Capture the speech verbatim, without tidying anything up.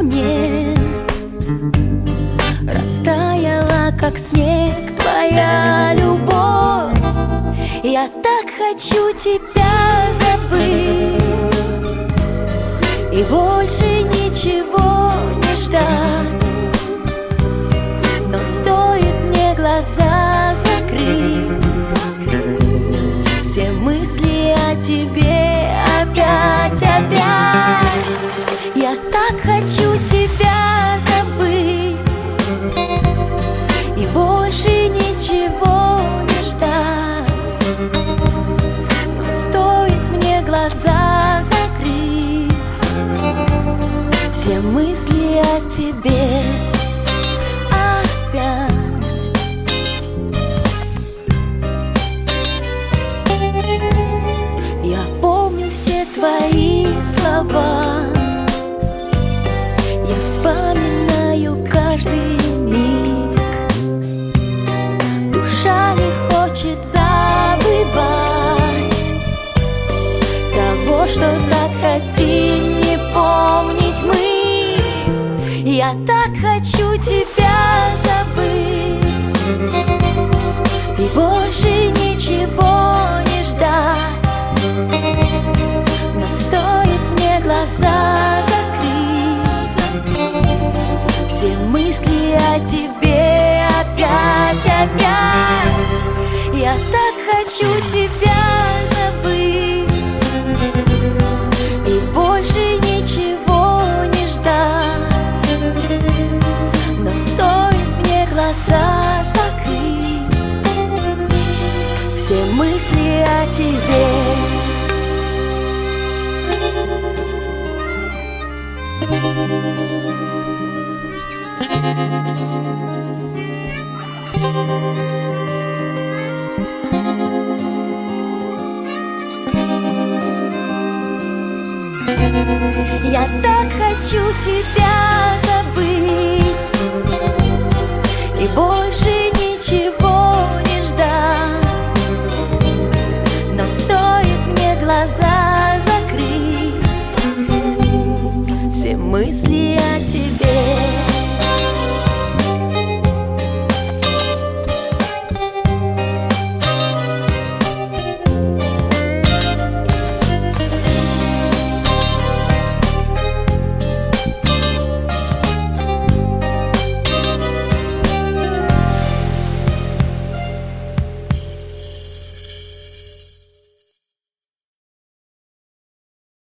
мне. Растаяла, как снег, твоя любовь. Я так хочу тебя забыть и больше ничего не ждать. Но стоит мне глаза закрыть, все мысли о тебе опять, опять. Я так хочу тебя забыть и больше ничего не ждать. Но стоит мне глаза закрыть, все мысли о тебе опять. Я помню все твои слова, я вспоминаю каждый миг. Душа не хочет забывать того, что так хотим не помнить мы. Я так хочу тебя забыть и больше ничего не ждать. Но стоит мне глаза закрыть, все мысли о тебе опять, опять. Я так хочу тебя забыть и больше ничего не ждать. Но стоит мне глаза закрыть, все мысли о тебе. Я так хочу тебя забыть и больше ничего не ждать. Но стоит мне глаза закрыть, все мысли